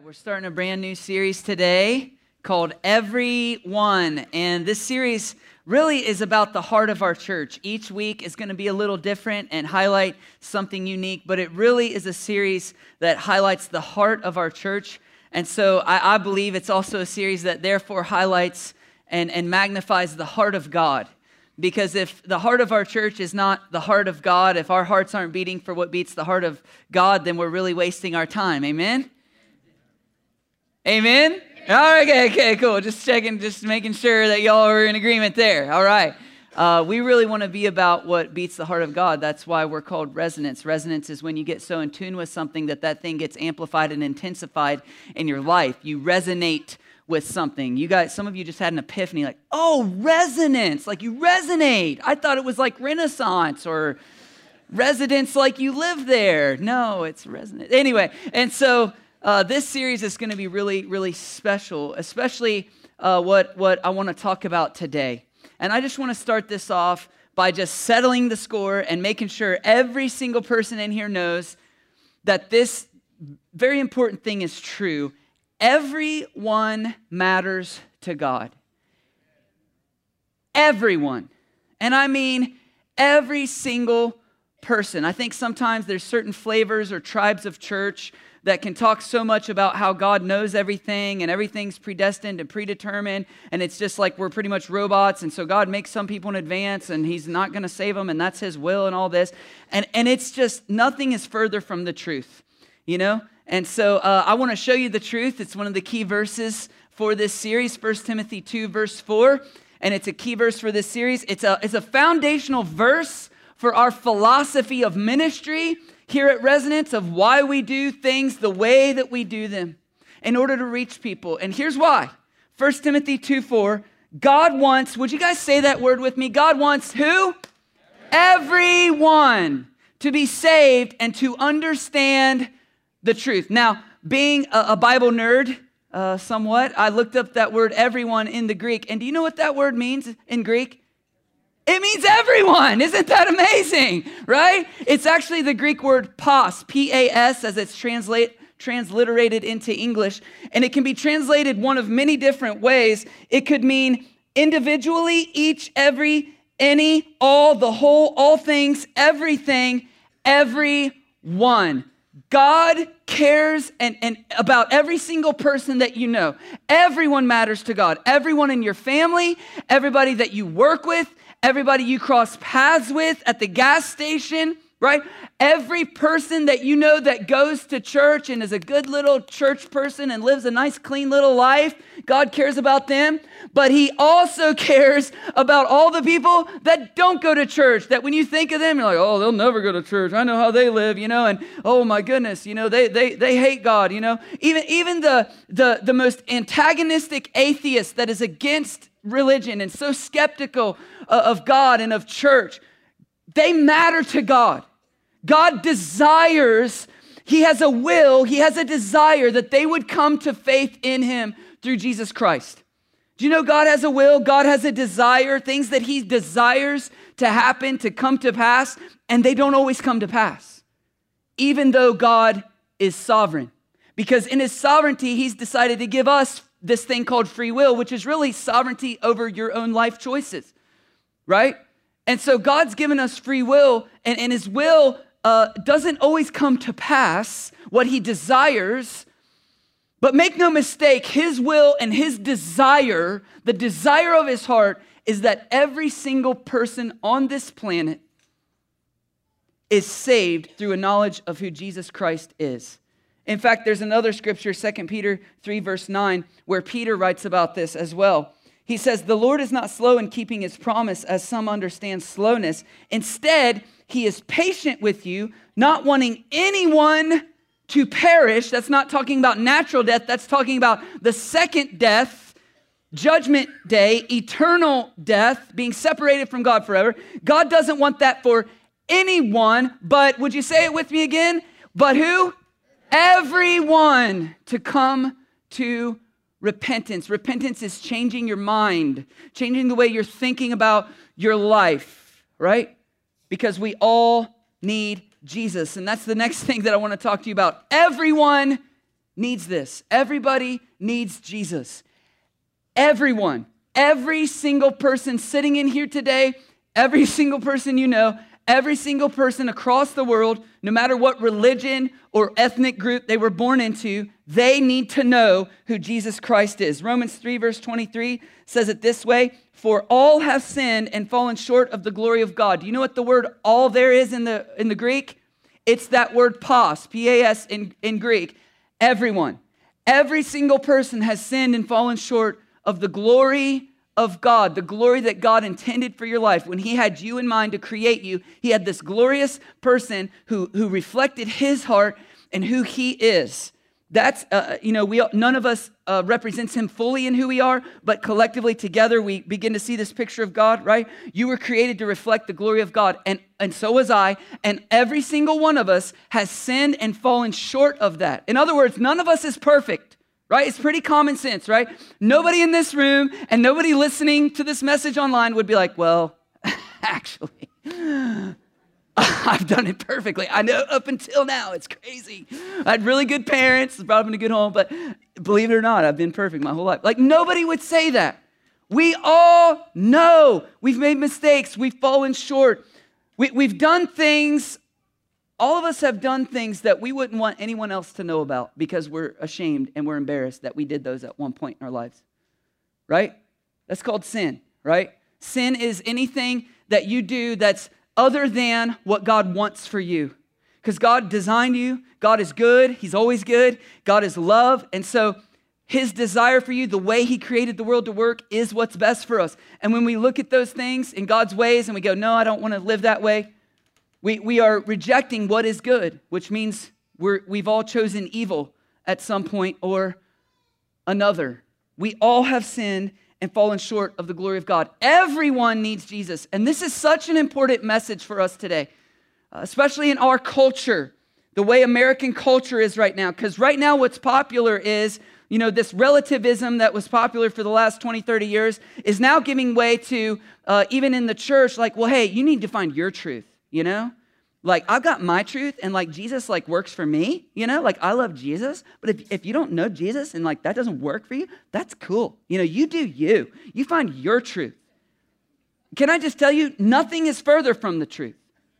We're starting a brand new series today called Everyone. And this series really is about the heart of our church. Each week is going to be a little different and highlight something unique, but it really is a series that highlights the heart of our church. And so I believe it's also a series that therefore highlights and magnifies the heart of God. Because if the heart of our church is not the heart of God, if our hearts aren't beating for what beats the heart of God, then we're really wasting our time. Amen? Amen? All right, okay, cool. Just checking, just making sure that y'all are in agreement there. All right. We really want to be about what beats the heart of God. That's why we're called resonance. Resonance is when you get so in tune with something that thing gets amplified and intensified in your life. You resonate with something. You guys, some of you just had an epiphany, like, oh, resonance, like you resonate. I thought it was like Renaissance or residence, like you live there. No, it's resonance. Anyway, and so this series is going to be really, really special, especially what I want to talk about today. And I just want to start this off by just settling the score and making sure every single person in here knows that this very important thing is true. Everyone matters to God. Everyone. And I mean every single person. I think sometimes there's certain flavors or tribes of church that can talk so much about how God knows everything and everything's predestined and predetermined, and it's just like we're pretty much robots, and so God makes some people in advance and he's not going to save them, and that's his will and all this. And it's just, nothing is further from the truth, you know? And so I want to show you the truth. It's one of the key verses for this series, 1 Timothy 2, verse 4, and it's a key verse for this series. It's a foundational verse for our philosophy of ministry here at Resonance, of why we do things the way that we do them in order to reach people. And here's why. 1 Timothy 2:4, God wants, would you guys say that word with me? God wants who? Everyone to be saved and to understand the truth. Now, being a Bible nerd, somewhat, I looked up that word everyone in the Greek. And do you know what that word means in Greek? It means everyone. Isn't that amazing, right? It's actually the Greek word pas, P-A-S, as it's transliterated into English. And it can be translated one of many different ways. It could mean individually, each, every, any, all, the whole, all things, everything, everyone. God cares and about every single person that you know. Everyone matters to God. Everyone in your family, everybody that you work with, everybody you cross paths with at the gas station, right? Every person that you know that goes to church and is a good little church person and lives a nice, clean little life, God cares about them. But he also cares about all the people that don't go to church, that when you think of them, you're like, oh, they'll never go to church. I know how they live, you know, and oh my goodness, you know, they hate God, you know. Even the most antagonistic atheist that is against religion and so skeptical of God and of church, they matter to God. God desires, he has a will, he has a desire that they would come to faith in him through Jesus Christ. Do you know God has a will? God has a desire, things that he desires to happen, to come to pass, and they don't always come to pass, even though God is sovereign. Because in his sovereignty, he's decided to give us this thing called free will, which is really sovereignty over your own life choices, right? And so God's given us free will, and his will doesn't always come to pass what he desires. But make no mistake, his will and his desire, the desire of his heart, is that every single person on this planet is saved through a knowledge of who Jesus Christ is. In fact, there's another scripture, 2 Peter 3, verse 9, where Peter writes about this as well. He says, the Lord is not slow in keeping his promise, as some understand slowness. Instead, he is patient with you, not wanting anyone to perish. That's not talking about natural death. That's talking about the second death, judgment day, eternal death, being separated from God forever. God doesn't want that for anyone, but would you say it with me again? But who? Everyone to come to repentance. Repentance is changing your mind, changing the way you're thinking about your life, right? Because we all need Jesus. And that's the next thing that I want to talk to you about. Everyone needs this. Everybody needs Jesus. Everyone, every single person sitting in here today, every single person you know, every single person across the world, no matter what religion or ethnic group they were born into, they need to know who Jesus Christ is. Romans 3 verse 23 says it this way, for all have sinned and fallen short of the glory of God. Do you know what the word all there is in the Greek? It's that word pas, P-A-S in Greek. Everyone, every single person has sinned and fallen short of the glory of God, the glory that God intended for your life. When he had you in mind to create you, he had this glorious person who reflected his heart and who he is. That's, none of us represents him fully in who we are, but collectively together we begin to see this picture of God, right? You were created to reflect the glory of God, and so was I, and every single one of us has sinned and fallen short of that. In other words, none of us is perfect. Right? It's pretty common sense, right? Nobody in this room and nobody listening to this message online would be like, well, actually, I've done it perfectly. I know up until now, it's crazy. I had really good parents, brought them in a good home, but believe it or not, I've been perfect my whole life. Like nobody would say that. We all know we've made mistakes. We've fallen short. We've done things. All of us have done things that we wouldn't want anyone else to know about because we're ashamed and we're embarrassed that we did those at one point in our lives, right? That's called sin, right? Sin is anything that you do that's other than what God wants for you. Because God designed you. God is good. He's always good. God is love. And so his desire for you, the way he created the world to work, is what's best for us. And when we look at those things in God's ways and we go, no, I don't want to live that way, we are rejecting what is good, which means we've all chosen evil at some point or another. We all have sinned and fallen short of the glory of God. Everyone needs Jesus. And this is such an important message for us today, especially in our culture, the way American culture is right now. Because right now what's popular is, this relativism that was popular for the last 20, 30 years is now giving way to, even in the church, like, well, hey, you need to find your truth. Like I've got my truth and like Jesus like works for me, like I love Jesus. But if you don't know Jesus and like that doesn't work for you, that's cool. You do you. You find your truth. Can I just tell you, nothing is further from the truth.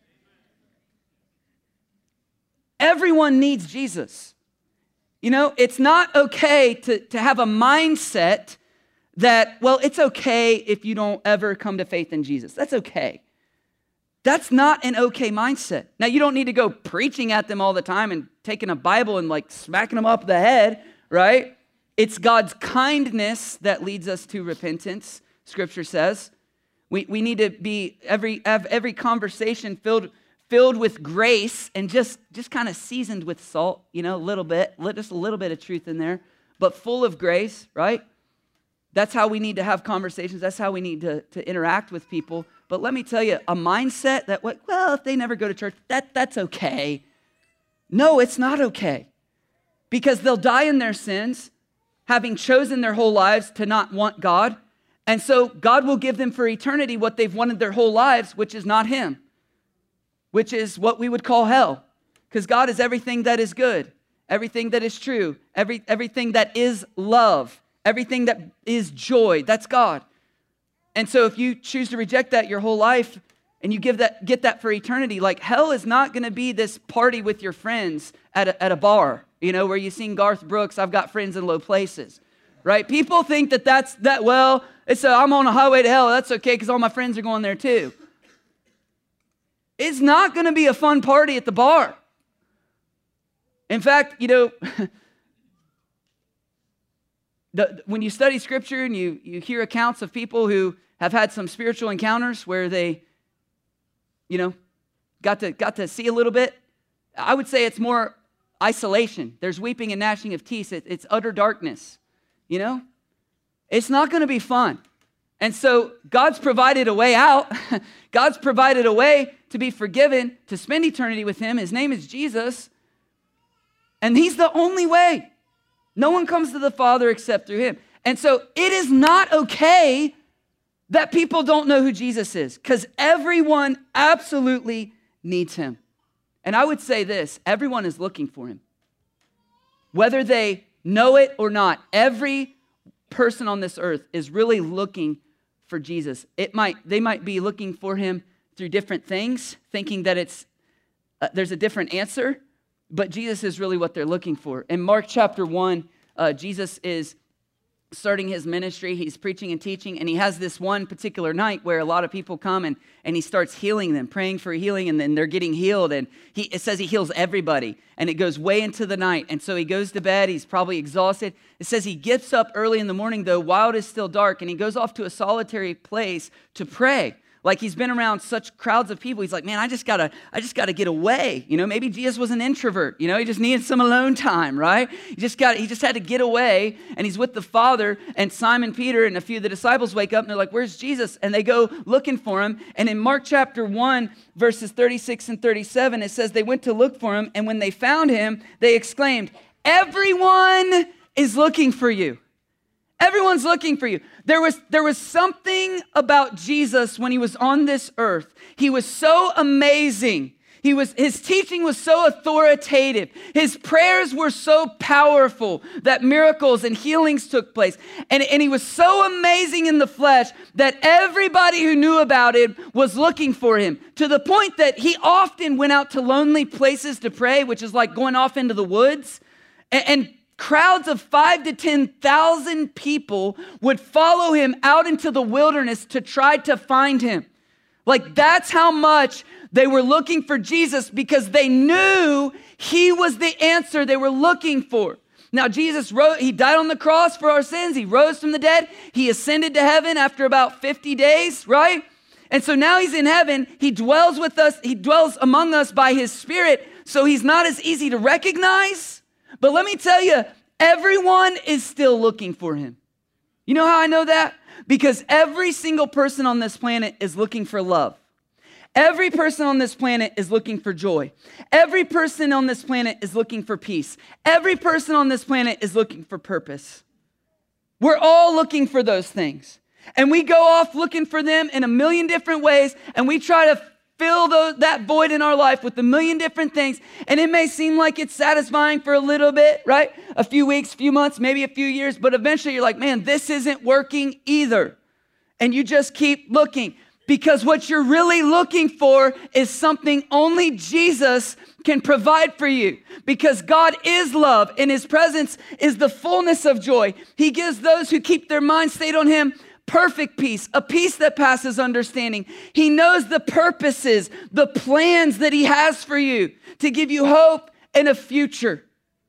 Everyone needs Jesus. It's not okay to have a mindset that, well, it's okay if you don't ever come to faith in Jesus. That's okay. That's not an okay mindset. Now, you don't need to go preaching at them all the time and taking a Bible and like smacking them up the head, right? It's God's kindness that leads us to repentance, Scripture says. We need to be every conversation filled with grace and just kind of seasoned with salt, a little bit, just a little bit of truth in there, but full of grace, right? That's how we need to have conversations. That's how we need to interact with people. But let me tell you, a mindset that, well, if they never go to church, that's okay. No, it's not okay. Because they'll die in their sins, having chosen their whole lives to not want God. And so God will give them for eternity what they've wanted their whole lives, which is not him, which is what we would call hell. Because God is everything that is good, everything that is true, everything that is love, everything that is joy. That's God. And so if you choose to reject that your whole life and you get that for eternity, like hell is not going to be this party with your friends at a bar, where you sing Garth Brooks, I've got friends in low places, right? People think I'm on a highway to hell. That's okay because all my friends are going there too. It's not going to be a fun party at the bar. In fact, when you study Scripture and you hear accounts of people who have had some spiritual encounters where they, got to see a little bit, I would say it's more isolation. There's weeping and gnashing of teeth. It's utter darkness, It's not going to be fun. And so God's provided a way out. God's provided a way to be forgiven, to spend eternity with him. His name is Jesus. And he's the only way. No one comes to the Father except through him. And so it is not okay that people don't know who Jesus is, because everyone absolutely needs him. And I would say this, everyone is looking for him. whether they know it or not. Every person on this earth is really looking for Jesus. They might be looking for him through different things, thinking that there's a different answer, but Jesus is really what they're looking for. In Mark chapter 1, Jesus is starting his ministry. He's preaching and teaching, and he has this one particular night where a lot of people come and he starts healing them, praying for healing, and then they're getting healed. And it says he heals everybody, and it goes way into the night. And so he goes to bed. He's probably exhausted. It says he gets up early in the morning, though, while it is still dark, and he goes off to a solitary place to pray. Like he's been around such crowds of people. He's like, man, I just gotta get away. Maybe Jesus was an introvert. He just needed some alone time, right? He just had to get away. And he's with the Father, and Simon Peter and a few of the disciples wake up and they're like, where's Jesus? And they go looking for him. And in Mark chapter 1, verses 36 and 37, it says they went to look for him. And when they found him, they exclaimed, everyone is looking for you. Everyone's looking for you. There was something about Jesus when he was on this earth. He was so amazing. His teaching was so authoritative. His prayers were so powerful that miracles and healings took place. And he was so amazing in the flesh that everybody who knew about it was looking for him, to the point that he often went out to lonely places to pray, which is like going off into the woods. And crowds of 5,000 to 10,000 people would follow him out into the wilderness to try to find him. Like that's how much they were looking for Jesus, because they knew he was the answer they were looking for. Now Jesus he died on the cross for our sins. He rose from the dead. He ascended to heaven after about 50 days, right? And so now he's in heaven. He dwells with us. He dwells among us by his Spirit. So he's not as easy to recognize. But let me tell you, everyone is still looking for him. You know how I know that? Because every single person on this planet is looking for love. Every person on this planet is looking for joy. Every person on this planet is looking for peace. Every person on this planet is looking for purpose. We're all looking for those things. And we go off looking for them in a million different ways, and we try to fill that void in our life with a million different things. And it may seem like it's satisfying for a little bit, right? A few weeks, few months, maybe a few years, but eventually you're like, man, this isn't working either. And you just keep looking, because what you're really looking for is something only Jesus can provide for you, because God is love and his presence is the fullness of joy. He gives those who keep their mind stayed on him perfect peace, a peace that passes understanding. He knows the purposes, the plans that he has for you to give you hope and a future.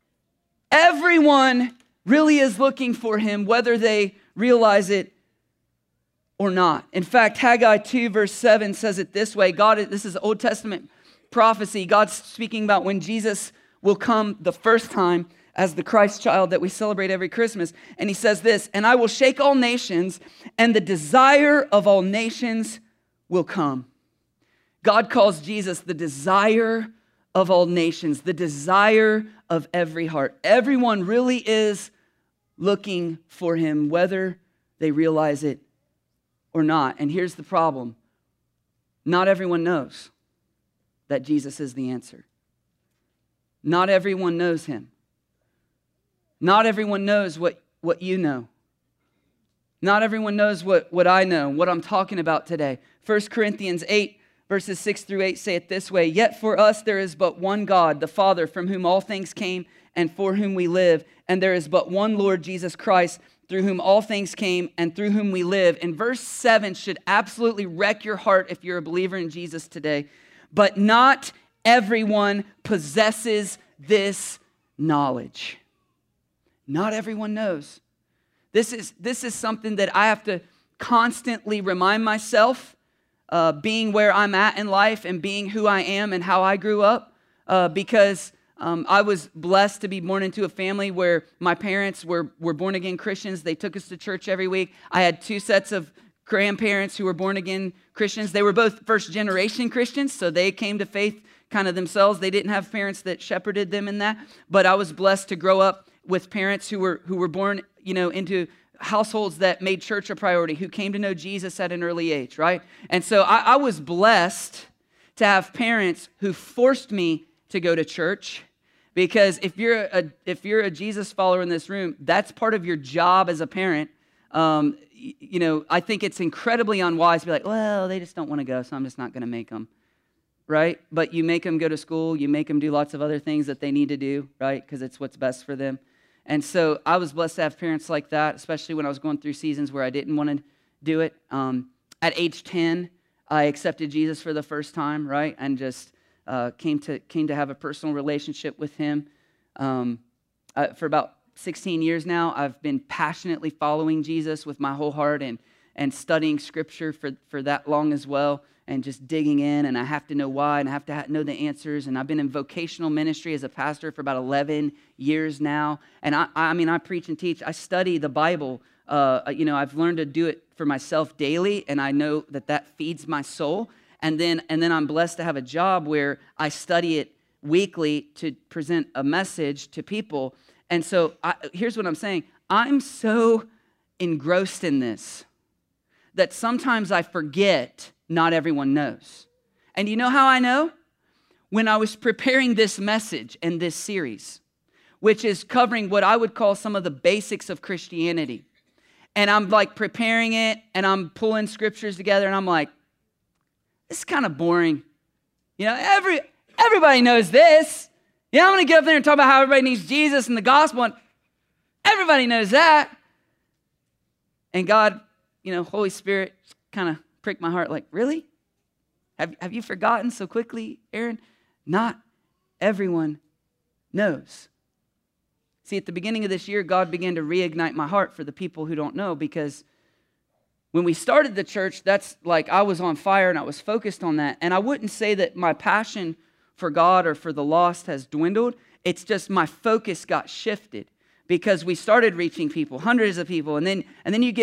Everyone really is looking for him, whether they realize it or not. In fact, Haggai 2 verse 7 says it this way. This is Old Testament prophecy. God's speaking about when Jesus will come the first time as the Christ child that we celebrate every Christmas. And he says this, and I will shake all nations, and the desire of all nations will come. God calls Jesus the desire of all nations, the desire of every heart. Everyone really is looking for him, whether they realize it or not. And here's the problem. Not everyone knows that Jesus is the answer. Not everyone knows him. Not everyone knows what you know. Not everyone knows what I know, what I'm talking about today. 1 Corinthians 8, verses 6 through 8 say it this way. Yet for us there is but one God, the Father, from whom all things came and for whom we live. And there is but one Lord, Jesus Christ, through whom all things came and through whom we live. And verse 7 should absolutely wreck your heart if you're a believer in Jesus today. But not everyone possesses this knowledge. Not everyone knows. This is something that I have to constantly remind myself, being where I'm at in life and being who I am and how I grew up, because I was blessed to be born into a family where my parents were born-again Christians. They took us to church every week. I had two sets of grandparents who were born-again Christians. They were both first-generation Christians, so they came to faith kind of themselves. They didn't have parents that shepherded them in that, but I was blessed to grow up with parents who were born, into households that made church a priority, who came to know Jesus at an early age, right? And so I was blessed to have parents who forced me to go to church, Because if you're a Jesus follower in this room, that's part of your job as a parent. I think it's incredibly unwise to be like, well, they just don't want to go, so I'm just not going to make them, right? But you make them go to school, you make them do lots of other things that they need to do, right? Because it's what's best for them. And so I was blessed to have parents like that, especially when I was going through seasons where I didn't want to do it. At age 10, I accepted Jesus for the first time, right? And just came to have a personal relationship with him. For about 16 years now, I've been passionately following Jesus with my whole heart and studying Scripture for that long as well, and just digging in, and I have to know why, and I have to know the answers. And I've been in vocational ministry as a pastor for about 11 years now. And I preach and teach. I study the Bible. I've learned to do it for myself daily, and I know that feeds my soul. And then I'm blessed to have a job where I study it weekly to present a message to people. And so here's what I'm saying. I'm so engrossed in this that sometimes I forget not everyone knows. And you know how I know? When I was preparing this message and this series, which is covering what I would call some of the basics of Christianity. And I'm like preparing it, and I'm pulling scriptures together, and I'm like, this is kind of boring. Everybody knows this. I'm going to get up there and talk about how everybody needs Jesus and the gospel, and everybody knows that. And God, Holy Spirit kind of pricked my heart like, really? Have you forgotten so quickly, Aaron? Not everyone knows. See, at the beginning of this year, God began to reignite my heart for the people who don't know, because when we started the church, that's like I was on fire and I was focused on that. And I wouldn't say that my passion for God or for the lost has dwindled. It's just my focus got shifted because we started reaching people, hundreds of people, and then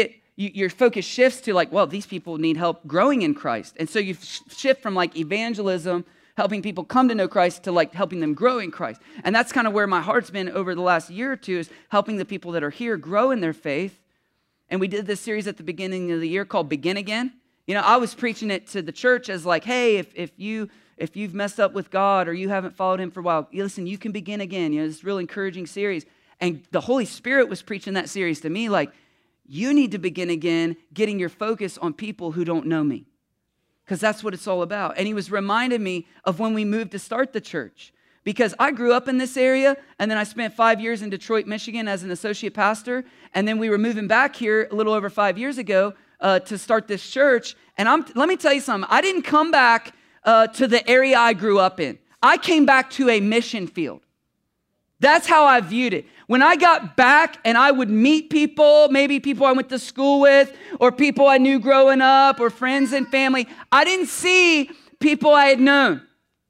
your focus shifts to like, well, these people need help growing in Christ. And so you shift from like evangelism, helping people come to know Christ, to like helping them grow in Christ. And that's kind of where my heart's been over the last year or two, is helping the people that are here grow in their faith. And we did this series at the beginning of the year called Begin Again. I was preaching it to the church as like, hey, if you've messed up with God or you haven't followed him for a while, listen, you can begin again. This real encouraging series. And the Holy Spirit was preaching that series to me like, you need to begin again getting your focus on people who don't know me, because that's what it's all about. And he was reminding me of when we moved to start the church, because I grew up in this area, and then I spent 5 years in Detroit, Michigan as an associate pastor, and then we were moving back here a little over 5 years ago to start this church. And let me tell you something. I didn't come back to the area I grew up in. I came back to a mission field. That's how I viewed it. When I got back and I would meet people, maybe people I went to school with, or people I knew growing up, or friends and family, I didn't see people I had known.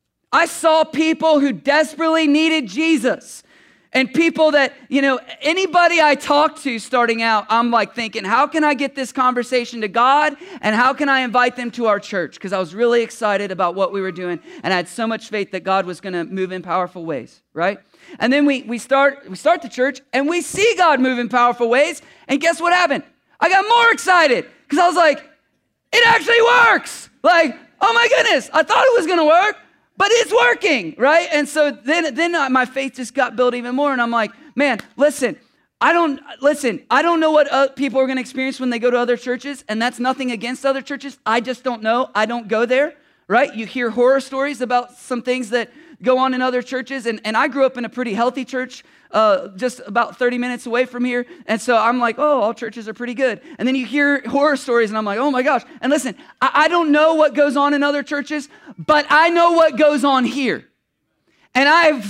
I saw people who desperately needed Jesus. And people that, anybody I talked to starting out, I'm like thinking, how can I get this conversation to God? And how can I invite them to our church? Because I was really excited about what we were doing. And I had so much faith that God was going to move in powerful ways, right? And then we start the church, and we see God move in powerful ways. And guess what happened? I got more excited because I was like, it actually works. Like, oh my goodness, I thought it was going to work, but it's working, right? And so then my faith just got built even more. And I'm like, man, I don't know what people are going to experience when they go to other churches. And that's nothing against other churches. I just don't know. I don't go there, right? You hear horror stories about some things that go on in other churches. And I grew up in a pretty healthy church just about 30 minutes away from here. And so I'm like, oh, all churches are pretty good. And then you hear horror stories, and I'm like, oh my gosh. And listen, I don't know what goes on in other churches, but I know what goes on here. And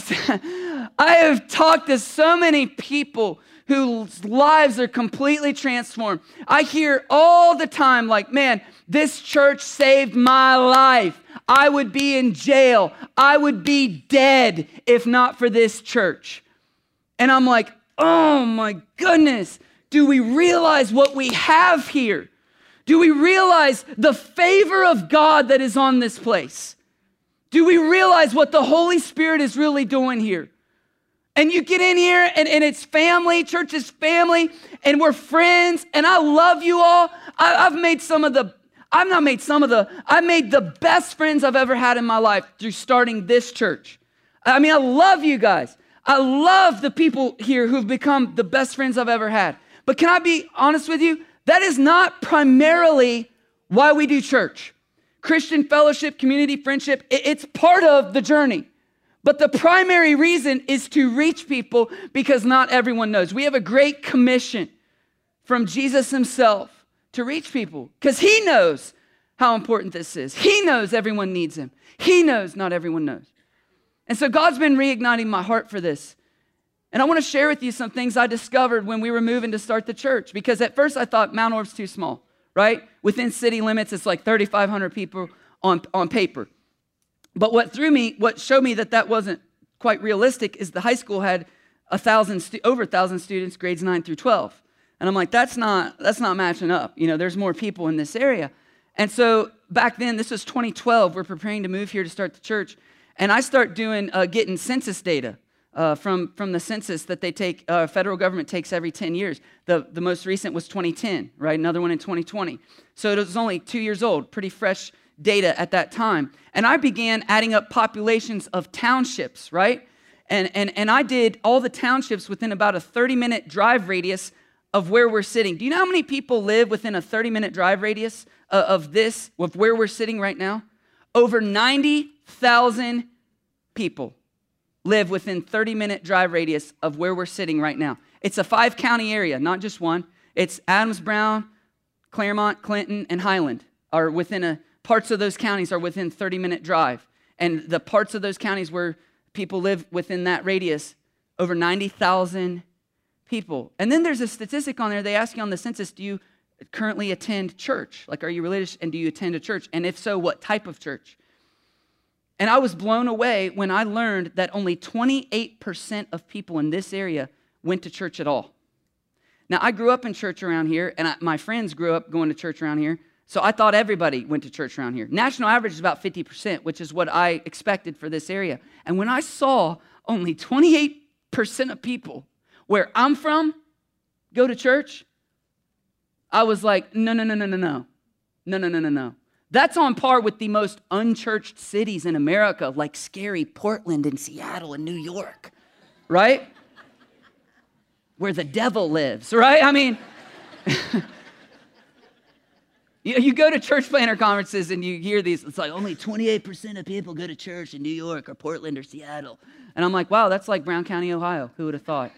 I have talked to so many people whose lives are completely transformed. I hear all the time like, man, this church saved my life. I would be in jail. I would be dead if not for this church. And I'm like, oh my goodness, do we realize what we have here? Do we realize the favor of God that is on this place? Do we realize what the Holy Spirit is really doing here? And you get in here and it's family, church is family, and we're friends, and I love you all. I made the best friends I've ever had in my life through starting this church. I mean, I love you guys. I love the people here who've become the best friends I've ever had. But can I be honest with you? That is not primarily why we do church. Christian fellowship, community, friendship, it's part of the journey. But the primary reason is to reach people because not everyone knows. We have a great commission from Jesus himself to reach people because he knows how important this is. He knows everyone needs him. He knows not everyone knows. And so God's been reigniting my heart for this. And I want to share with you some things I discovered when we were moving to start the church. Because at first I thought Mount Orb's too small, right? Within city limits, it's like 3,500 people on paper. But what showed me that wasn't quite realistic is the high school had over 1,000 students, grades 9 through 12. And I'm like, that's not matching up. There's more people in this area. And so back then, this was 2012, we're preparing to move here to start the church. And I start getting census data from the census that they take, federal government takes every 10 years. The most recent was 2010, right? Another one in 2020. So it was only 2 years old, pretty fresh data at that time. And I began adding up populations of townships, right? And I did all the townships within about a 30-minute drive radius of where we're sitting. Do you know how many people live within a 30-minute drive radius of where we're sitting right now? Over 90,000 people live within 30-minute drive radius of where we're sitting right now. It's a 5-county area, not just one. It's Adams, Brown, Claremont, Clinton, and Highland are parts of those counties are within 30-minute drive. And the parts of those counties where people live within that radius, over 90,000 people. And then there's a statistic on there. They ask you on the census, do you currently attend church? Like, are you religious and do you attend a church? And if so, what type of church? And I was blown away when I learned that only 28% of people in this area went to church at all. Now, I grew up in church around here, and my friends grew up going to church around here, so I thought everybody went to church around here. National average is about 50%, which is what I expected for this area. And when I saw only 28% of people where I'm from go to church, I was like, no. That's on par with the most unchurched cities in America, like scary Portland and Seattle and New York, right? Where the devil lives, right? I mean, you go to church planter conferences and you hear these, it's like only 28% of people go to church in New York or Portland or Seattle. And I'm like, wow, that's like Brown County, Ohio. Who would have thought?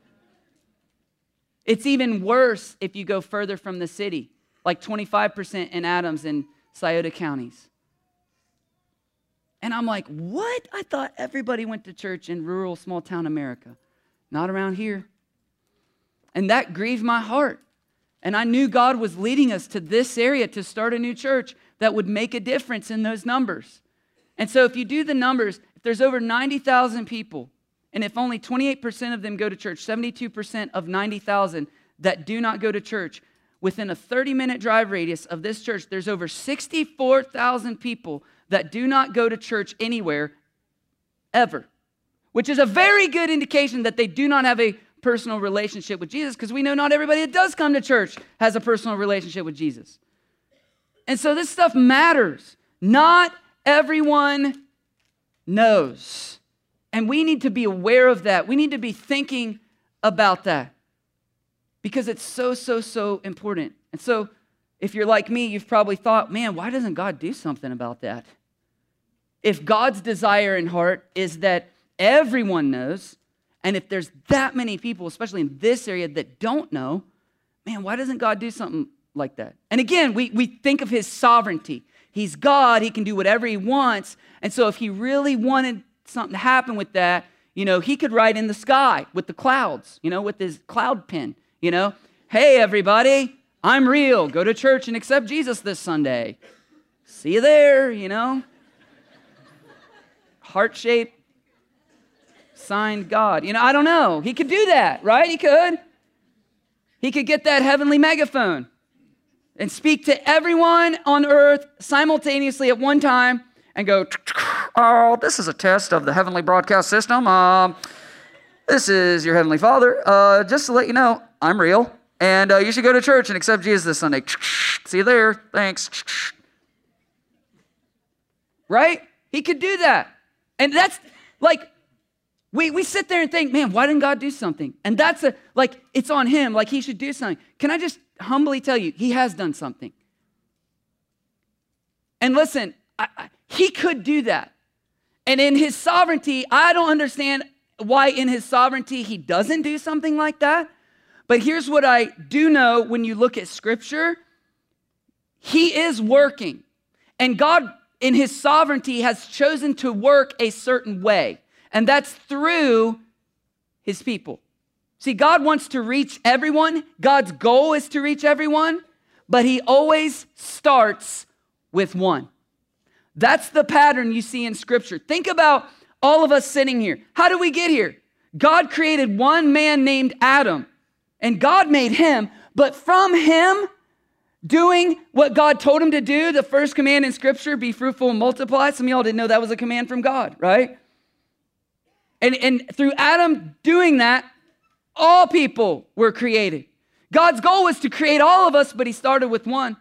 It's even worse if you go further from the city, like 25% in Adams and Scioto counties. And I'm like, what? I thought everybody went to church in rural, small town America. Not around here. And that grieved my heart. And I knew God was leading us to this area to start a new church that would make a difference in those numbers. And so if you do the numbers, if there's over 90,000 people, and if only 28% of them go to church, 72% of 90,000 that do not go to church, within a 30-minute drive radius of this church, there's over 64,000 people that do not go to church anywhere ever, which is a very good indication that they do not have a personal relationship with Jesus, because we know not everybody that does come to church has a personal relationship with Jesus. And so this stuff matters. Not everyone knows. And we need to be aware of that. We need to be thinking about that because it's so important. And so if you're like me, you've probably thought, man, why doesn't God do something about that? If God's desire and heart is that everyone knows, and if there's that many people, especially in this area, that don't know, man, why doesn't God do something like that? And again, we think of his sovereignty. He's God. He can do whatever he wants. And so if he really wanted something to happen with that, he could write in the sky with the clouds, with his cloud pen, hey, everybody, I'm real. Go to church and accept Jesus this Sunday. See you there, Heart-shaped, signed God. I don't know. He could do that, right? He could. He could get that heavenly megaphone and speak to everyone on earth simultaneously at one time and go, oh, this is a test of the heavenly broadcast system. This is your heavenly Father. Just to let you know, I'm real. And you should go to church and accept Jesus this Sunday. See you there. Thanks. Right? He could do that. And that's like, We sit there and think, man, why didn't God do something? And that's it's on him, like he should do something. Can I just humbly tell you, he has done something. And listen, he could do that. And in his sovereignty, I don't understand why in his sovereignty he doesn't do something like that. But here's what I do know when you look at Scripture. He is working. And God, in his sovereignty, has chosen to work a certain way. And that's through his people. See, God wants to reach everyone. God's goal is to reach everyone. But he always starts with one. That's the pattern you see in Scripture. Think about all of us sitting here. How did we get here? God created one man named Adam. And God made him. But from him doing what God told him to do, the first command in Scripture, be fruitful and multiply. Some of y'all didn't know that was a command from God, right? And through Adam doing that, all people were created. God's goal was to create all of us, but he started with one.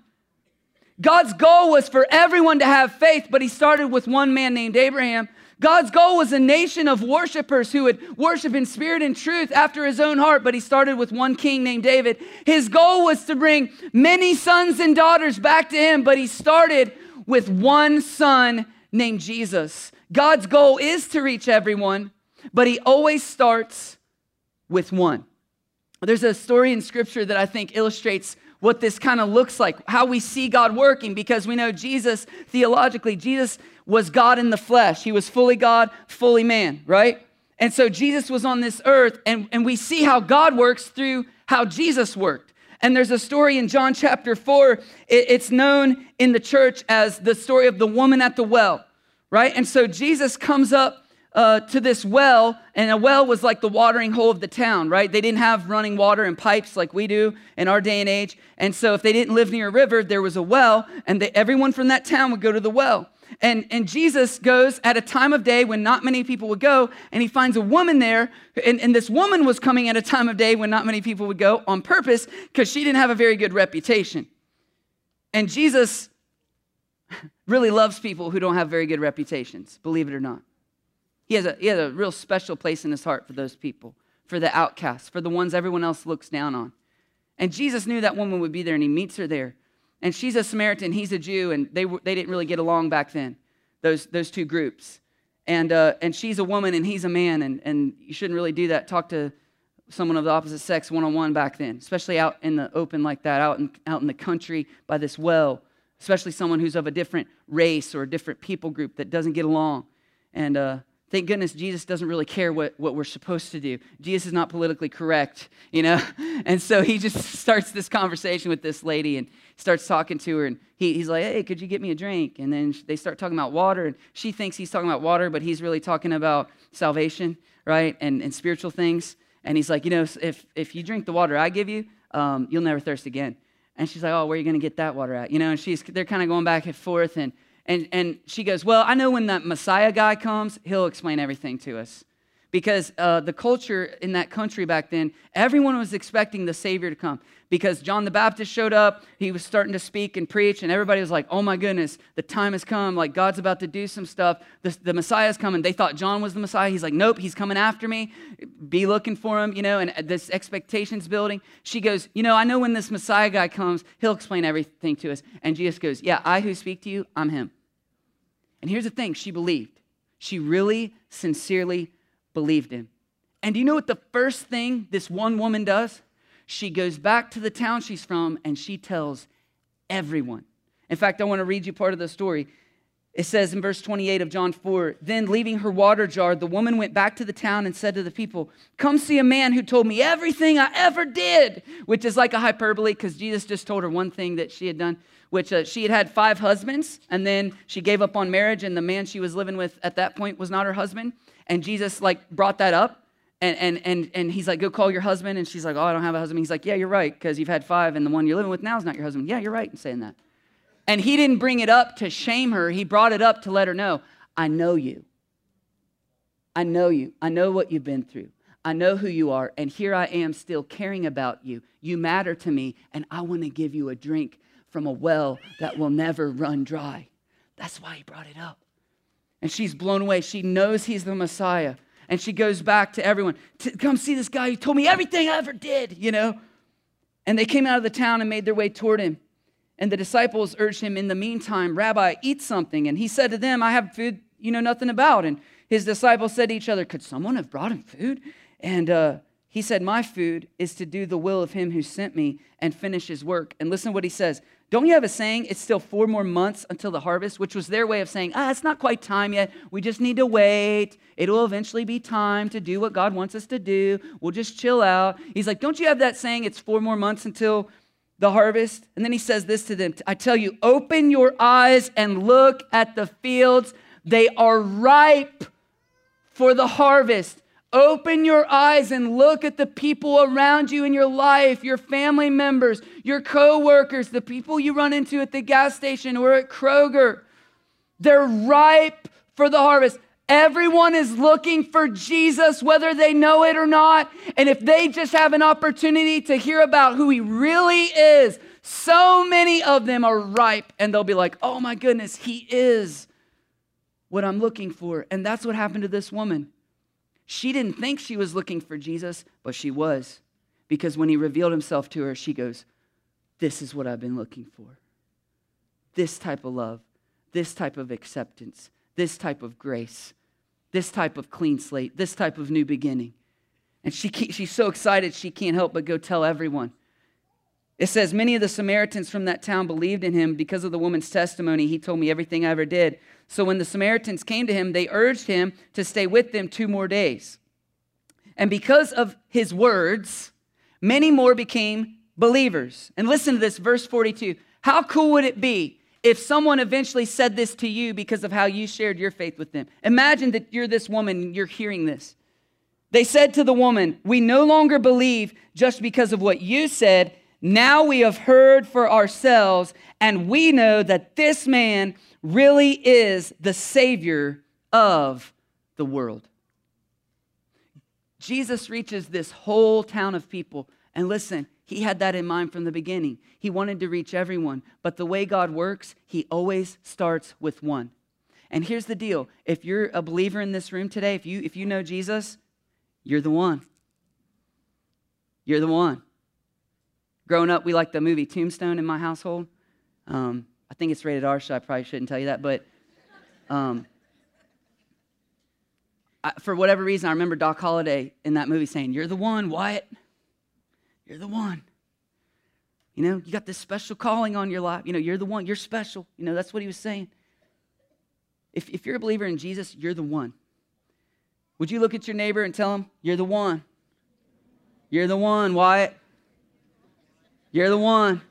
God's goal was for everyone to have faith, but he started with one man named Abraham. God's goal was a nation of worshipers who would worship in spirit and truth after his own heart, but he started with one king named David. His goal was to bring many sons and daughters back to him, but he started with one son named Jesus. God's goal is to reach everyone, but he always starts with one. There's a story in Scripture that I think illustrates what this kind of looks like, how we see God working, because we know Jesus, theologically, Jesus was God in the flesh. He was fully God, fully man, right? And so Jesus was on this earth, and we see how God works through how Jesus worked. And there's a story in John chapter 4. It's known in the church as the story of the woman at the well, right? And so Jesus comes up to this well, and a well was like the watering hole of the town, right? They didn't have running water and pipes like we do in our day and age. And so if they didn't live near a river, there was a well, and everyone from that town would go to the well. And Jesus goes at a time of day when not many people would go, and he finds a woman there, and this woman was coming at a time of day when not many people would go on purpose because she didn't have a very good reputation. And Jesus really loves people who don't have very good reputations, believe it or not. He has a real special place in his heart for those people, for the outcasts, for the ones everyone else looks down on. And Jesus knew that woman would be there, and he meets her there. And she's a Samaritan, he's a Jew, and they didn't really get along back then, those two groups. And she's a woman, and he's a man, and you shouldn't really do that. Talk to someone of the opposite sex one-on-one back then, especially out in the open like that, out in the country by this well, especially someone who's of a different race or a different people group that doesn't get along. And thank goodness Jesus doesn't really care what we're supposed to do. Jesus is not politically correct, you know? And so he just starts this conversation with this lady and starts talking to her. And he's like, hey, could you get me a drink? And then they start talking about water. And she thinks he's talking about water, but he's really talking about salvation, right? And spiritual things. And he's like, you know, if you drink the water I give you, you'll never thirst again. And she's like, oh, where are you going to get that water at? You know, and they're kind of going back and forth. And she goes, well, I know when that Messiah guy comes, he'll explain everything to us. Because the culture in that country back then, everyone was expecting the Savior to come. Because John the Baptist showed up, he was starting to speak and preach, and everybody was like, oh my goodness, the time has come, like God's about to do some stuff. The Messiah's coming. They thought John was the Messiah. He's like, nope, he's coming after me. Be looking for him, you know, and this expectations building. She goes, you know, I know when this Messiah guy comes, he'll explain everything to us. And Jesus goes, yeah, I who speak to you, I'm him. And here's the thing, she believed. She really, sincerely believed him. And do you know what the first thing this one woman does? She goes back to the town she's from and she tells everyone. In fact, I want to read you part of the story. It says in verse 28 of John 4, then leaving her water jar, the woman went back to the town and said to the people, come see a man who told me everything I ever did, which is like a hyperbole because Jesus just told her one thing that she had done, which she had 5 husbands, and then she gave up on marriage, and the man she was living with at that point was not her husband. And Jesus brought that up, and he's like, go call your husband. And she's like, oh, I don't have a husband. He's like, yeah, you're right, because you've had 5, and the one you're living with now is not your husband. Yeah, you're right in saying that. And he didn't bring it up to shame her. He brought it up to let her know, I know you. I know you. I know what you've been through. I know who you are, and here I am still caring about you. You matter to me, and I want to give you a drink from a well that will never run dry. That's why he brought it up. And she's blown away. She knows he's the Messiah. And she goes back to everyone, come see this guy who told me everything I ever did, And they came out of the town and made their way toward him. And the disciples urged him, in the meantime, Rabbi, eat something. And he said to them, I have food you know nothing about. And his disciples said to each other, could someone have brought him food? And he said, my food is to do the will of him who sent me and finish his work. And listen to what he says. Don't you have a saying, it's still 4 more months until the harvest, which was their way of saying, it's not quite time yet. We just need to wait. It'll eventually be time to do what God wants us to do. We'll just chill out. He's like, don't you have that saying, it's 4 more months until the harvest? And then he says this to them, I tell you, open your eyes and look at the fields. They are ripe for the harvest. Open your eyes and look at the people around you in your life, your family members, your co-workers, the people you run into at the gas station or at Kroger. They're ripe for the harvest. Everyone is looking for Jesus, whether they know it or not. And if they just have an opportunity to hear about who he really is, so many of them are ripe and they'll be like, oh my goodness, he is what I'm looking for. And that's what happened to this woman. She didn't think she was looking for Jesus, but she was. Because when he revealed himself to her, she goes, this is what I've been looking for. This type of love, this type of acceptance, this type of grace, this type of clean slate, this type of new beginning. And she's so excited she can't help but go tell everyone. It says, many of the Samaritans from that town believed in him because of the woman's testimony. He told me everything I ever did. So when the Samaritans came to him, they urged him to stay with them 2 more days. And because of his words, many more became believers. And listen to this, verse 42. How cool would it be if someone eventually said this to you because of how you shared your faith with them? Imagine that you're this woman and you're hearing this. They said to the woman, we no longer believe just because of what you said. Now we have heard for ourselves, and we know that this man really is the Savior of the world. Jesus reaches this whole town of people. And listen, he had that in mind from the beginning. He wanted to reach everyone. But the way God works, he always starts with one. And here's the deal. If you're a believer in this room today, if you know Jesus, you're the one. You're the one. Growing up, we liked the movie Tombstone in my household. I think it's rated R, so I probably shouldn't tell you that. But for whatever reason, I remember Doc Holliday in that movie saying, you're the one, Wyatt. You're the one. You got this special calling on your life. You're the one. You're special. That's what he was saying. If you're a believer in Jesus, you're the one. Would you look at your neighbor and tell him, you're the one. You're the one, Wyatt. You're the one.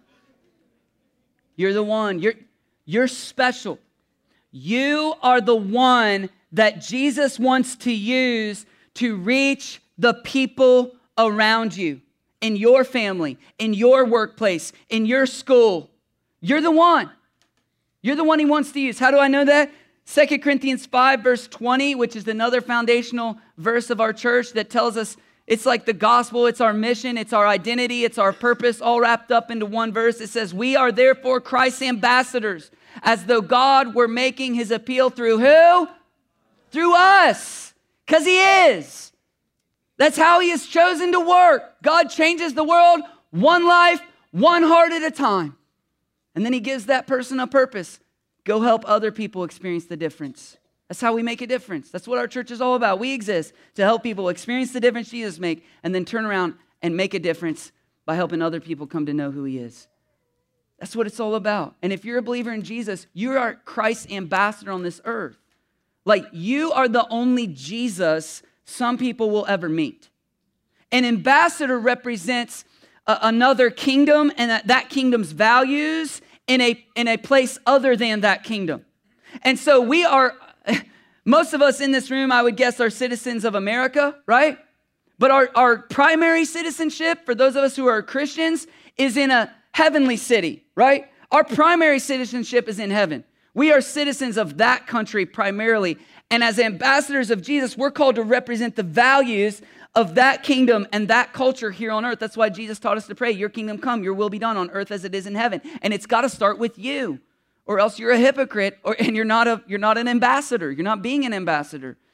You're the one. You're special. You are the one that Jesus wants to use to reach the people around you, in your family, in your workplace, in your school. You're the one. You're the one he wants to use. How do I know that? 2 Corinthians 5, verse 20, which is another foundational verse of our church that tells us it's like the gospel, it's our mission, it's our identity, it's our purpose, all wrapped up into one verse. It says, we are therefore Christ's ambassadors, as though God were making his appeal through who? Through us, because he is. That's how he has chosen to work. God changes the world one life, one heart at a time. And then he gives that person a purpose. Go help other people experience the difference. That's how we make a difference. That's what our church is all about. We exist to help people experience the difference Jesus makes and then turn around and make a difference by helping other people come to know who he is. That's what it's all about. And if you're a believer in Jesus, you are Christ's ambassador on this earth. Like, you are the only Jesus some people will ever meet. An ambassador represents another kingdom and that kingdom's values in a place other than that kingdom. And so we are... Most of us in this room, I would guess, are citizens of America, right? But our primary citizenship, for those of us who are Christians, is in a heavenly city, right? Our primary citizenship is in heaven. We are citizens of that country primarily. And as ambassadors of Jesus, we're called to represent the values of that kingdom and that culture here on earth. That's why Jesus taught us to pray, your kingdom come, your will be done on earth as it is in heaven. And it's got to start with you. Or else you're a hypocrite, and you're not an ambassador. You're not being an ambassador,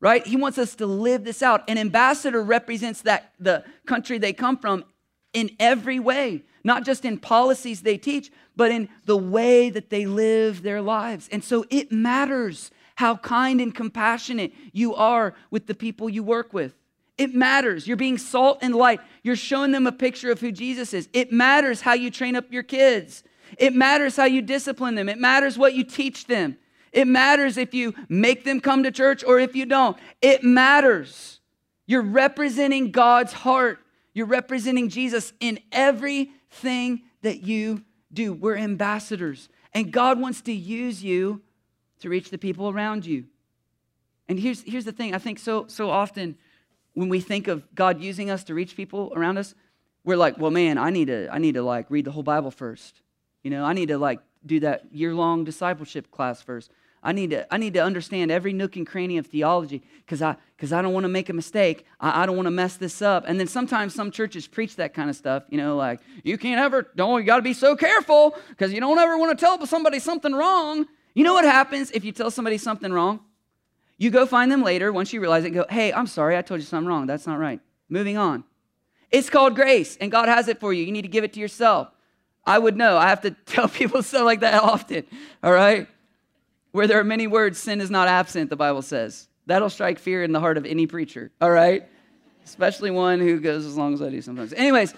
right? He wants us to live this out. An ambassador represents the country they come from in every way, not just in policies they teach, but in the way that they live their lives. And so it matters how kind and compassionate you are with the people you work with. It matters. You're being salt and light. You're showing them a picture of who Jesus is. It matters how you train up your kids. It matters how you discipline them. It matters what you teach them. It matters if you make them come to church or if you don't. It matters. You're representing God's heart. You're representing Jesus in everything that you do. We're ambassadors. And God wants to use you to reach the people around you. And here's the thing. I think so often when we think of God using us to reach people around us, we're like, well, man, I need to like read the whole Bible first. I need to like do that year-long discipleship class first. I need to understand every nook and cranny of theology because I don't want to make a mistake. I don't want to mess this up. And then sometimes some churches preach that kind of stuff, like you got to be so careful because you don't ever want to tell somebody something wrong. You know what happens if you tell somebody something wrong? You go find them later once you realize it and go, hey, I'm sorry, I told you something wrong. That's not right. Moving on. It's called grace and God has it for you. You need to give it to yourself. I would know. I have to tell people stuff like that often, all right? Where there are many words, sin is not absent, the Bible says. That'll strike fear in the heart of any preacher, all right? Especially one who goes as long as I do sometimes. Anyways,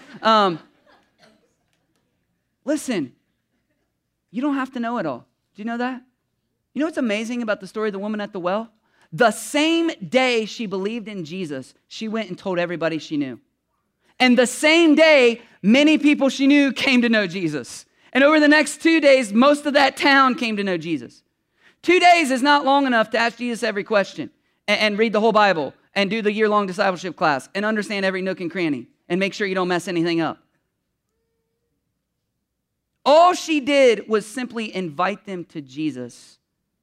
listen, you don't have to know it all. Do you know that? You know what's amazing about the story of the woman at the well? The same day she believed in Jesus, she went and told everybody she knew. And the same day, many people she knew came to know Jesus. And over the next 2 days, most of that town came to know Jesus. 2 days is not long enough to ask Jesus every question and read the whole Bible and do the year-long discipleship class and understand every nook and cranny and make sure you don't mess anything up. All she did was simply invite them to Jesus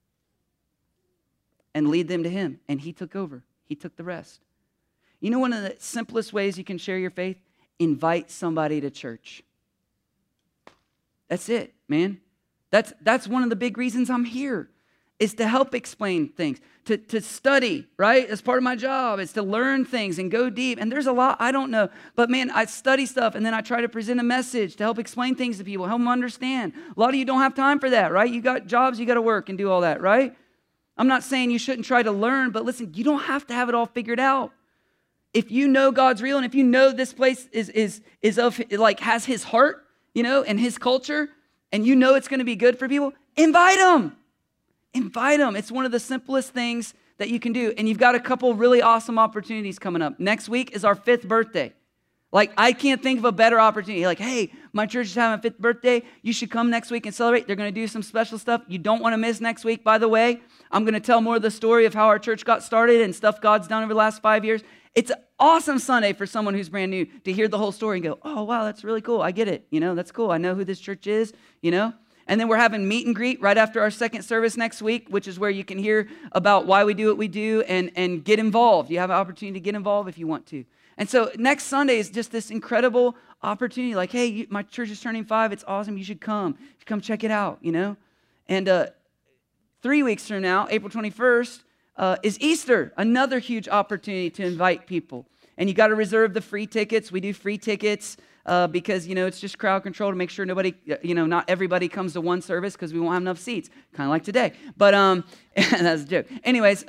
and lead them to him. And he took over. He took the rest. You know one of the simplest ways you can share your faith? Invite somebody to church. That's it, man. That's one of the big reasons I'm here, is to help explain things, to study, right? As part of my job, it's to learn things and go deep. And there's a lot I don't know. But man, I study stuff and then I try to present a message to help explain things to people, help them understand. A lot of you don't have time for that, right? You got jobs, you got to work and do all that, right? I'm not saying you shouldn't try to learn, but listen, you don't have to have it all figured out. If you know God's real and if you know this place is of like has his heart, and his culture, and you know it's going to be good for people, invite them. Invite them. It's one of the simplest things that you can do. And you've got a couple really awesome opportunities coming up. Next week is our 5th birthday. Like, I can't think of a better opportunity. Like, hey, my church is having a 5th birthday. You should come next week and celebrate. They're going to do some special stuff. You don't want to miss next week, by the way. I'm going to tell more of the story of how our church got started and stuff God's done over the last 5 years. It's an awesome Sunday for someone who's brand new to hear the whole story and go, oh, wow, that's really cool. I get it. That's cool. I know who this church is, And then we're having meet and greet right after our second service next week, which is where you can hear about why we do what we do and get involved. You have an opportunity to get involved if you want to. And so next Sunday is just this incredible opportunity. Like, hey, my church is turning 5. It's awesome. You should come. You should come check it out, And 3 weeks from now, April 21st, is Easter, another huge opportunity to invite people. And you got to reserve the free tickets. We do free tickets because, it's just crowd control to make sure nobody, not everybody comes to one service because we won't have enough seats, kind of like today. But that's a joke. Anyways,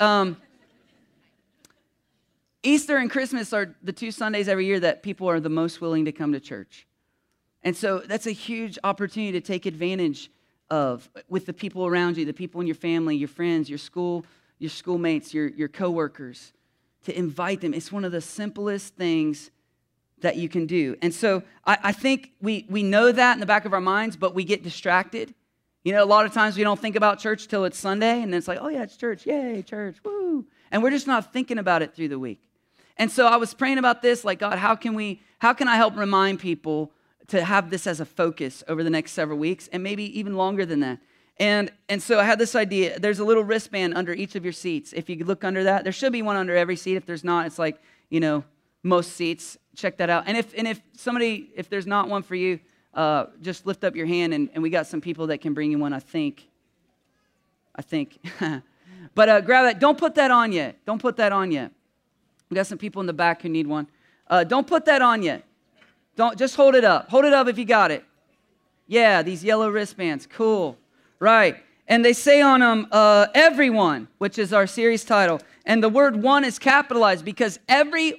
Easter and Christmas are the 2 Sundays every year that people are the most willing to come to church. And so that's a huge opportunity to take advantage of with the people around you, the people in your family, your friends, your schoolmates, your coworkers, to invite them. It's one of the simplest things that you can do. And so I think we know that in the back of our minds, but we get distracted. A lot of times we don't think about church till it's Sunday, and then it's like, oh yeah, it's church. Yay, church, woo. And we're just not thinking about it through the week. And so I was praying about this, like, God, how can I help remind people to have this as a focus over the next several weeks and maybe even longer than that? And so I had this idea. There's a little wristband under each of your seats. If you could look under that, there should be one under every seat. If there's not, it's like, most seats. Check that out. And if there's not one for you, just lift up your hand and we got some people that can bring you one, I think. But grab that. Don't put that on yet. Don't put that on yet. We got some people in the back who need one. Don't put that on yet. Don't, just hold it up. Hold it up if you got it. Yeah, these yellow wristbands. Cool. Right. And they say on them, everyone, which is our series title. And the word one is capitalized because every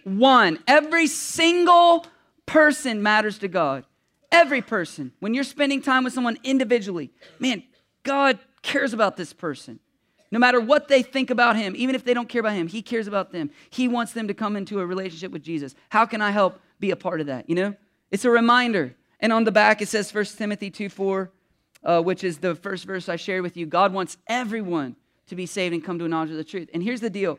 single person matters to God. Every person. When you're spending time with someone individually, man, God cares about this person. No matter what they think about him, even if they don't care about him, he cares about them. He wants them to come into a relationship with Jesus. How can I help be a part of that? You know, it's a reminder. And on the back, it says 1 Timothy 2:4, which is the first verse I shared with you. God wants everyone to be saved and come to a knowledge of the truth. And here's the deal.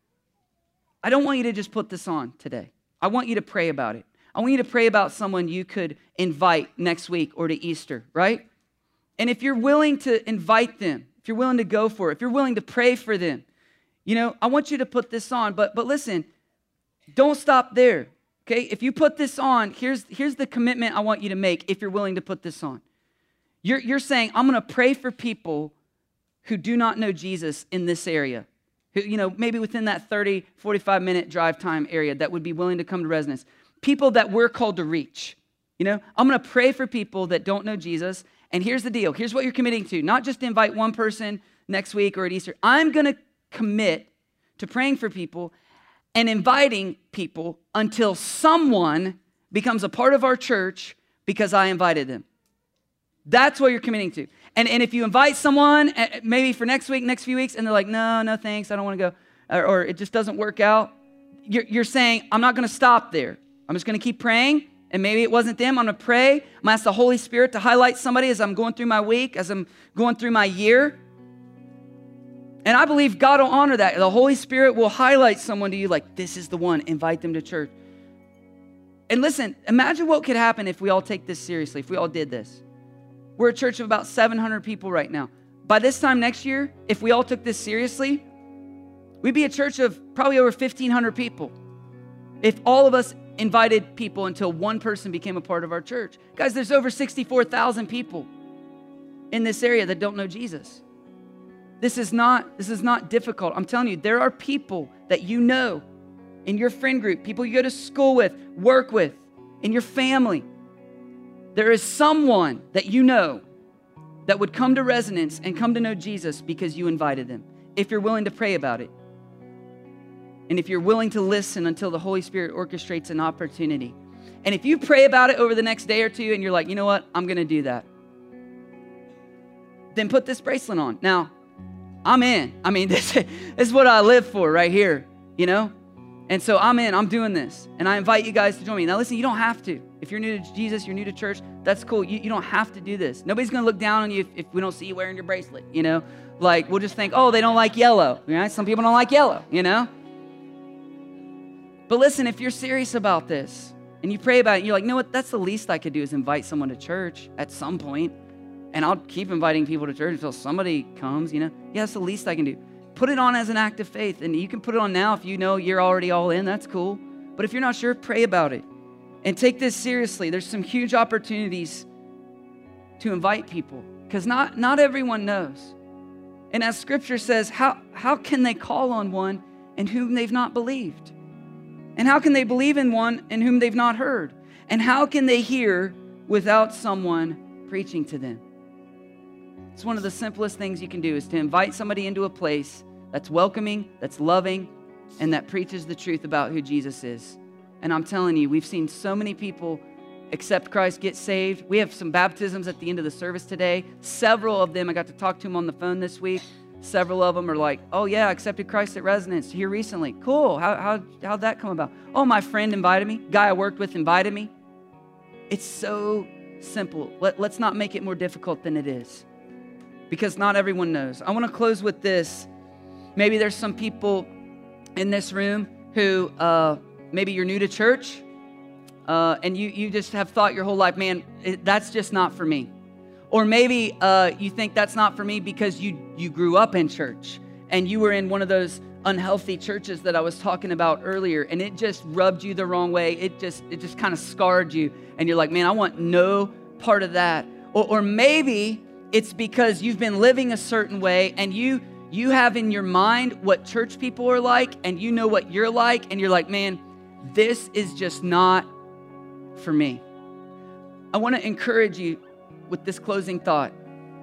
I don't want you to just put this on today. I want you to pray about it. I want you to pray about someone you could invite next week or to Easter, right? And if you're willing to invite them, if you're willing to go for it, if you're willing to pray for them, you know, I want you to put this on. But listen, don't stop there, okay? If you put this on, here's the commitment I want you to make if you're willing to put this on. You're saying, I'm going to pray for people who do not know Jesus in this area, who, you know, maybe within that 30, 45-minute drive time area that would be willing to come to Resonance. People that we're called to reach, you know? I'm going to pray for people that don't know Jesus. And here's the deal. Here's what you're committing to. Not just invite one person next week or at Easter. I'm going to commit to praying for people and inviting people until someone becomes a part of our church because I invited them. That's what you're committing to. And if you invite someone, maybe for next week, next few weeks, and they're like, no, thanks, I don't want to go, or it just doesn't work out, you're saying, I'm not going to stop there. I'm just going to keep praying. And maybe it wasn't them. I'm going to pray. I'm going to ask the Holy Spirit to highlight somebody as I'm going through my week, as I'm going through my year. And I believe God will honor that. The Holy Spirit will highlight someone to you like, this is the one. Invite them to church. And listen, imagine what could happen if we all take this seriously, if we all did this. We're a church of about 700 people right now. By this time next year, if we all took this seriously, we'd be a church of probably over 1,500 people. If all of us invited people until one person became a part of our church. Guys, there's over 64,000 people in this area that don't know Jesus. This is not difficult. I'm telling you, there are people that you know in your friend group, people you go to school with, work with, in your family. There is someone that you know that would come to Resonance and come to know Jesus because you invited them, if you're willing to pray about it. And if you're willing to listen until the Holy Spirit orchestrates an opportunity. And if you pray about it over the next day or two and you're like, you know what, I'm going to do that. Then put this bracelet on. Now, I'm in. I mean, this is what I live for right here, you know? And so I'm in. I'm doing this. And I invite you guys to join me. Now, listen, you don't have to. If you're new to Jesus, you're new to church, that's cool. You don't have to do this. Nobody's going to look down on you if we don't see you wearing your bracelet, you know? Like, we'll just think, oh, they don't like yellow. Right? Some people don't like yellow, you know? But listen, if you're serious about this and you pray about it, and you're like, you know what, that's the least I could do is invite someone to church at some point, and I'll keep inviting people to church until somebody comes, you know? Yeah, that's the least I can do. Put it on as an act of faith, and you can put it on now if you know you're already all in, that's cool. But if you're not sure, pray about it. And take this seriously. There's some huge opportunities to invite people because not everyone knows. And as Scripture says, how can they call on one in whom they've not believed? And how can they believe in one in whom they've not heard? And how can they hear without someone preaching to them? It's one of the simplest things you can do is to invite somebody into a place that's welcoming, that's loving, and that preaches the truth about who Jesus is. And I'm telling you, we've seen so many people accept Christ, get saved. We have some baptisms at the end of the service today. Several of them, I got to talk to them on the phone this week. Several of them are like, oh yeah, I accepted Christ at Resonance here recently. Cool, how'd that come about? Oh, my friend invited me. Guy I worked with invited me. It's so simple. Let's not make it more difficult than it is because not everyone knows. I want to close with this. Maybe there's some people in this room who maybe you're new to church and you just have thought your whole life, man, that's just not for me. Or maybe you think that's not for me because you grew up in church and you were in one of those unhealthy churches that I was talking about earlier and it just rubbed you the wrong way. It just kind of scarred you and you're like, man, I want no part of that. Or maybe it's because you've been living a certain way and you you have in your mind what church people are like, and you know what you're like, and you're like, man, this is just not for me. I want to encourage you with this closing thought.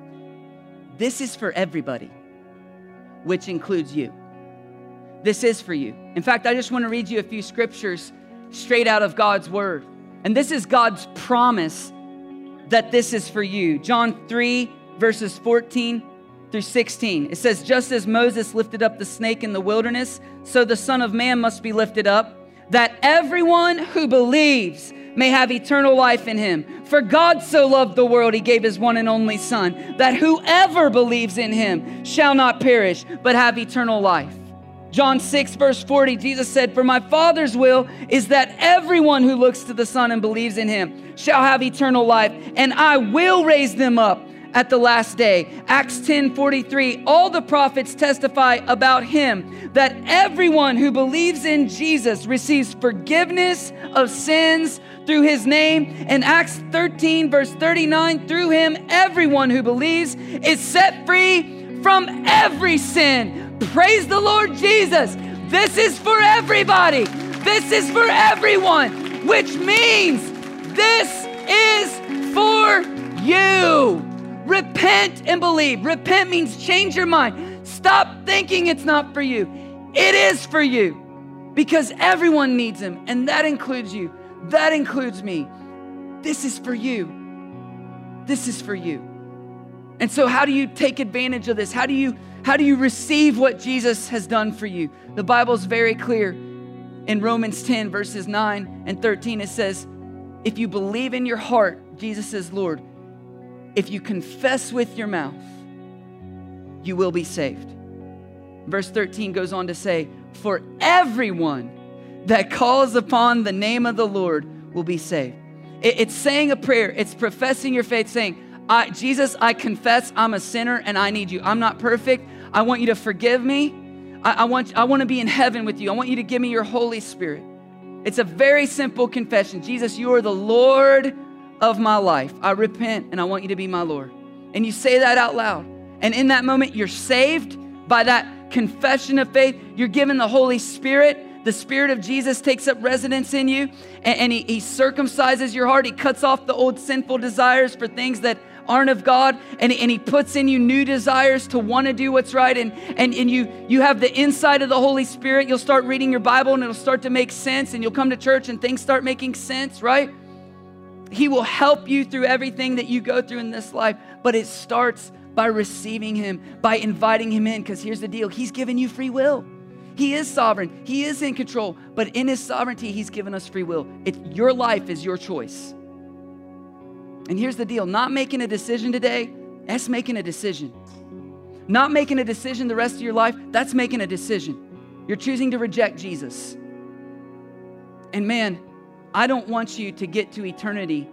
This is for everybody, which includes you. This is for you. In fact, I just want to read you a few scriptures straight out of God's word. And this is God's promise that this is for you. John 3, verses 14 through 16. It says, just as Moses lifted up the snake in the wilderness, so the Son of Man must be lifted up, that everyone who believes may have eternal life in him. For God so loved the world, he gave his one and only Son, that whoever believes in him shall not perish, but have eternal life. John 6, verse 40, Jesus said, for my Father's will is that everyone who looks to the Son and believes in him shall have eternal life, and I will raise them up at the last day. Acts 10:43, all the prophets testify about him, that everyone who believes in Jesus receives forgiveness of sins through his name. And Acts 13, verse 39, through him, everyone who believes is set free from every sin. Praise the Lord Jesus. This is for everybody. This is for everyone, which means this is for you. Repent and believe. Repent means change your mind. Stop thinking it's not for you. It is for you, because everyone needs him, and that includes you. That includes me. This is for you. This is for you. And so how do you take advantage of this? How do you receive what Jesus has done for you? The Bible's very clear. In Romans 10, verses 9 and 13, it says, if you believe in your heart, Jesus is Lord, if you confess with your mouth, you will be saved. Verse 13 goes on to say, for everyone that calls upon the name of the Lord will be saved. It's saying a prayer. It's professing your faith, saying, Jesus, I confess I'm a sinner and I need you. I'm not perfect. I want you to forgive me. I want to be in heaven with you. I want you to give me your Holy Spirit. It's a very simple confession. Jesus, you are the Lord of my life. I repent and I want you to be my Lord. And you say that out loud. And in that moment, you're saved by that confession of faith. You're given the Holy Spirit. The Spirit of Jesus takes up residence in you, and he circumcises your heart. He cuts off the old sinful desires for things that aren't of God, and he puts in you new desires to want to do what's right, and you have the insight of the Holy Spirit. You'll start reading your Bible, and it'll start to make sense, and you'll come to church, and things start making sense, right? He will help you through everything that you go through in this life, but it starts by receiving him, by inviting him in, because here's the deal. He's given you free will. He is sovereign. He is in control. But in his sovereignty, he's given us free will. Your life is your choice. And here's the deal. Not making a decision today, that's making a decision. Not making a decision the rest of your life, that's making a decision. You're choosing to reject Jesus. And man, I don't want you to get to eternity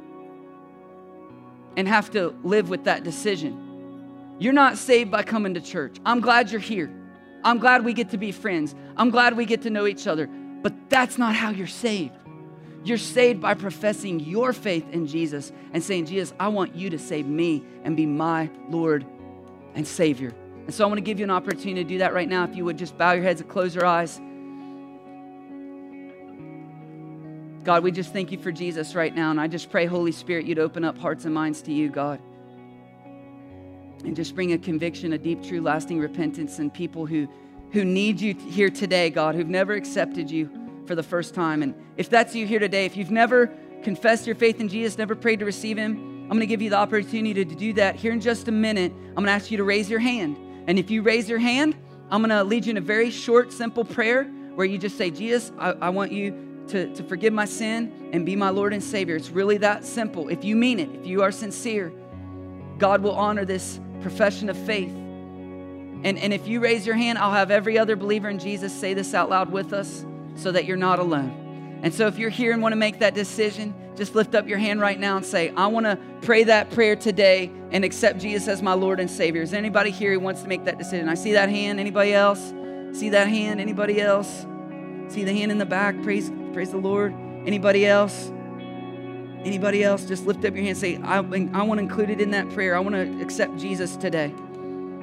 and have to live with that decision. You're not saved by coming to church. I'm glad you're here. I'm glad we get to be friends. I'm glad we get to know each other. But that's not how you're saved. You're saved by professing your faith in Jesus and saying, Jesus, I want you to save me and be my Lord and Savior. And so I want to give you an opportunity to do that right now. If you would just bow your heads and close your eyes. God, we just thank you for Jesus right now. And I just pray, Holy Spirit, you'd open up hearts and minds to you, God. And just bring a conviction, a deep, true, lasting repentance in people who need you here today, God, who've never accepted you for the first time. And if that's you here today, if you've never confessed your faith in Jesus, never prayed to receive him, I'm going to give you the opportunity to do that here in just a minute. I'm going to ask you to raise your hand. And if you raise your hand, I'm going to lead you in a very short, simple prayer where you just say, Jesus, I want you to forgive my sin and be my Lord and Savior. It's really that simple. If you mean it, if you are sincere, God will honor this profession of faith. And if you raise your hand, I'll have every other believer in Jesus say this out loud with us so that you're not alone. And so if you're here and want to make that decision, just lift up your hand right now and say, I want to pray that prayer today and accept Jesus as my Lord and Savior. Is there anybody here who wants to make that decision? I see that hand. Anybody else? See that hand? Anybody else? See the hand in the back? Praise the Lord. Anybody else? Anybody else? Just lift up your hand and say, I want to include it in that prayer. I want to accept Jesus today.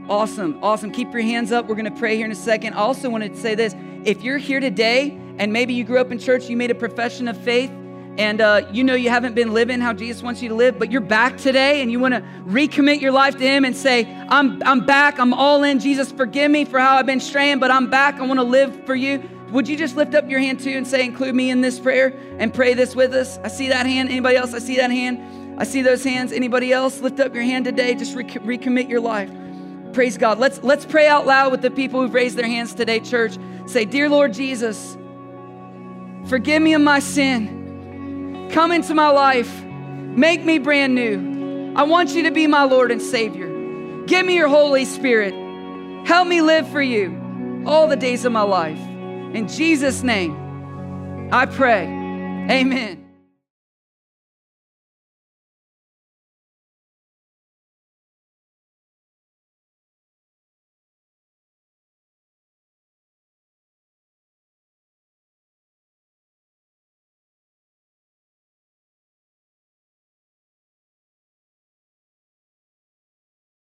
Awesome, awesome. Keep your hands up. We're going to pray here in a second. I also wanted to say this. If you're here today and maybe you grew up in church, you made a profession of faith, and you know you haven't been living how Jesus wants you to live, but you're back today and you want to recommit your life to him and say, I'm back, I'm all in. Jesus, forgive me for how I've been straying, but I'm back. I want to live for you. Would you just lift up your hand too and say, include me in this prayer and pray this with us? I see that hand. Anybody else? I see that hand. I see those hands. Anybody else? Lift up your hand today. Just recommit your life. Praise God. Let's pray out loud with the people who've raised their hands today, church. Say, dear Lord Jesus, forgive me of my sin. Come into my life. Make me brand new. I want you to be my Lord and Savior. Give me your Holy Spirit. Help me live for you all the days of my life. In Jesus' name, I pray. Amen.